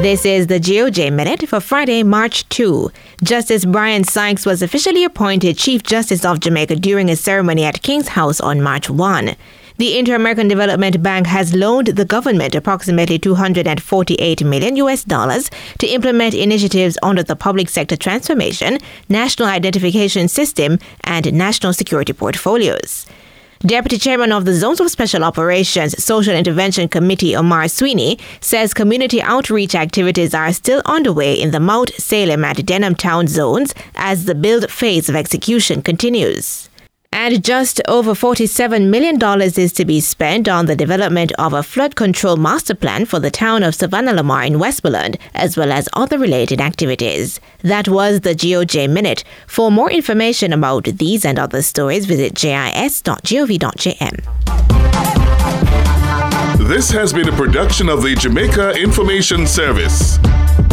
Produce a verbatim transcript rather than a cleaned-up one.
This is the G O J Minute for Friday, March second. Justice Brian Sykes was officially appointed Chief Justice of Jamaica during a ceremony at King's House on March first. The Inter-American Development Bank has loaned the government approximately two hundred forty-eight million U S dollars to implement initiatives under the Public Sector Transformation, National Identification System, and National Security portfolios. Deputy Chairman of the Zones of Special Operations Social Intervention Committee, Omar Sweeney, says community outreach activities are still underway in the Mount Salem and Denham Town zones as the build phase of execution continues. And just over forty-seven million dollars is to be spent on the development of a flood control master plan for the town of Savannah-Lamar in Westmoreland, as well as other related activities. That was the G O J Minute. For more information about these and other stories, visit j i s dot gov dot j m. This has been a production of the Jamaica Information Service.